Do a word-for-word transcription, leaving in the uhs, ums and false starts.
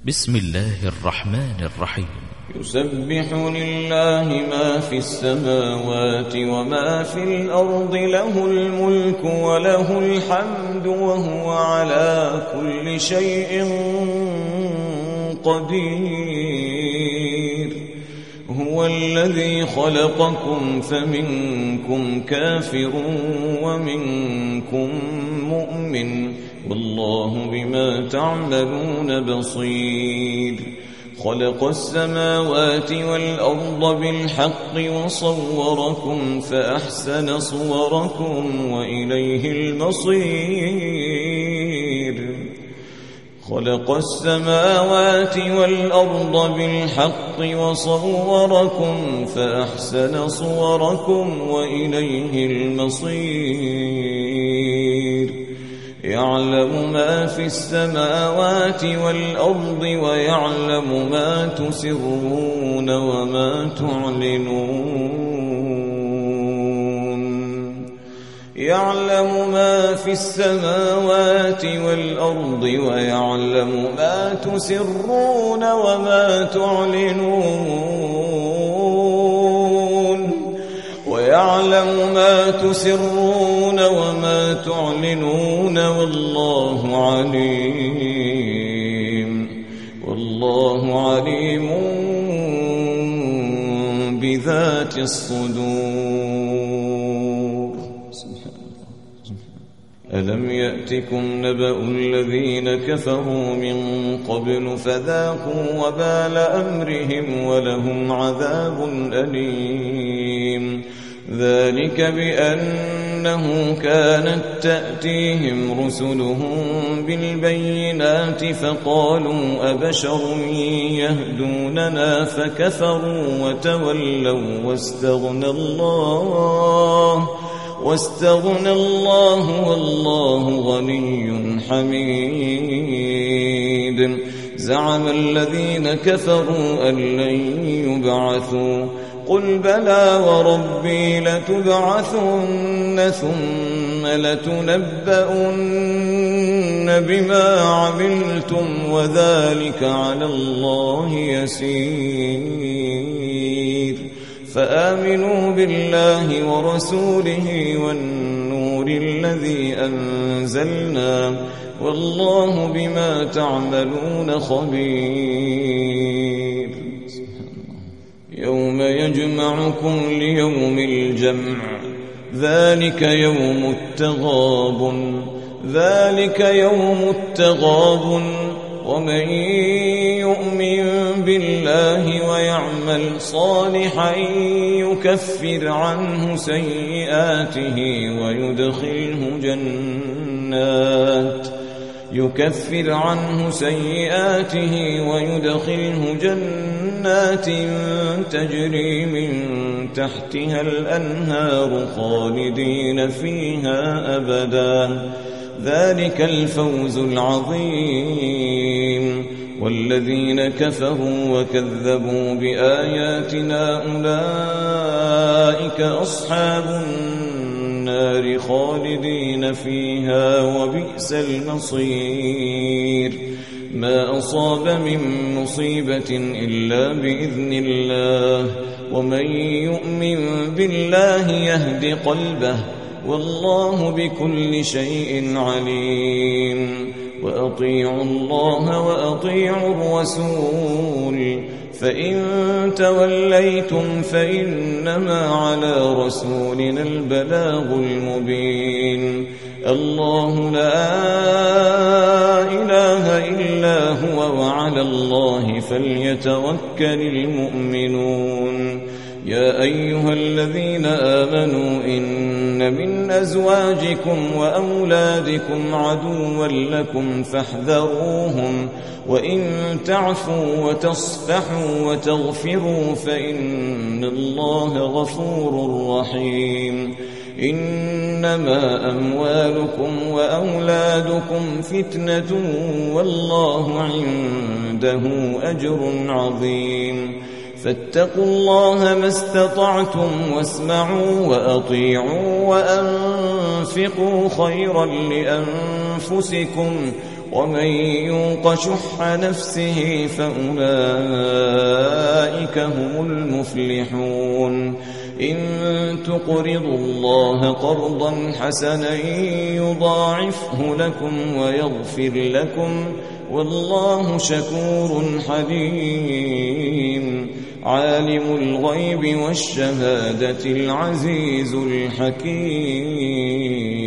بسم الله الرحمن الرحيم. يسبح لله ما في السماوات وما في الأرض، له الملك وله الحمد وهو على كل شيء قدير. هو الذي خلقكم فمنكم كافر ومنكم مؤمن، والله بما تعملون بصير. خلق السماوات والأرض بالحق وصوركم فأحسن صوركم وإليه المصير. خلق السماوات والأرض بالحق وصوركم فأحسن صوركم وإليه المصير. يعلم ما في السماوات والأرض ويعلم ما تسرون وما تعلنون. يعلم ما في السماوات والأرض ويعلم ما تسرون وما تعلنون. ويعلم ما تسرون وما تعلنون، والله عليم والله عليم بذات الصدور. ألم يأتكم نبأ الذين كفروا من قبل فذاقوا وبال أمرهم ولهم عذاب أليم. ذلك بأنه كانت تأتيهم رسلهم بالبينات فقالوا أبشر يهدوننا فكفروا وتولوا واستغنى الله واستغنى الله والله غني حميد. زعم الذين كفروا أن لن يبعثوا، قل بلى وربي لتبعثن ثم لتنبؤن بما عملتم وذلك على الله يسير. فآمنوا بالله ورسوله والنور الذي أنزلنا، والله بما تعملون خبير. يوم يجمعكم ليوم الجمع، ذلك يوم التغابن ذلك يوم التغابن ومن يؤمن بالله ويعمل صالحا يكفر عنه سيئاته ويدخله جنات يكفر عنه سيئاته ويدخله جنات تجري من تحتها الأنهار خالدين فيها أبدا. ذلك الفوز العظيم. والذين كفروا وكذبوا بآياتنا أولئك أصحاب النار خالدين فيها وبئس المصير. ما أصاب من مصيبة إلا بإذن الله، ومن يؤمن بالله يهد قلبه، والله بكل شيء عليم. وأطيعوا الله وأطيعوا الرسول، فإن توليتم فإنما على رسولنا البلاغ المبين. الله لا إله إلا هو وعلى الله فليتوكل المؤمنون. يا أيها الذين آمنوا إن من أزواجكم وأولادكم عدوا لكم فاحذروهم، وإن تعفوا وتصفحوا وتغفروا فإن الله غفور رحيم. إنما أموالكم وأولادكم فتنة والله عنده أجر عظيم. فاتقوا الله ما استطعتم واسمعوا وأطيعوا وأنفقوا خيرا لأنفسكم ومن يوق شح نفسه فأولئك هم المفلحون إن تقرضوا الله قرضا حسنا يضاعفه لكم ويغفر لكم والله شكور حليم عالم الغيب والشهادة العزيز الحكيم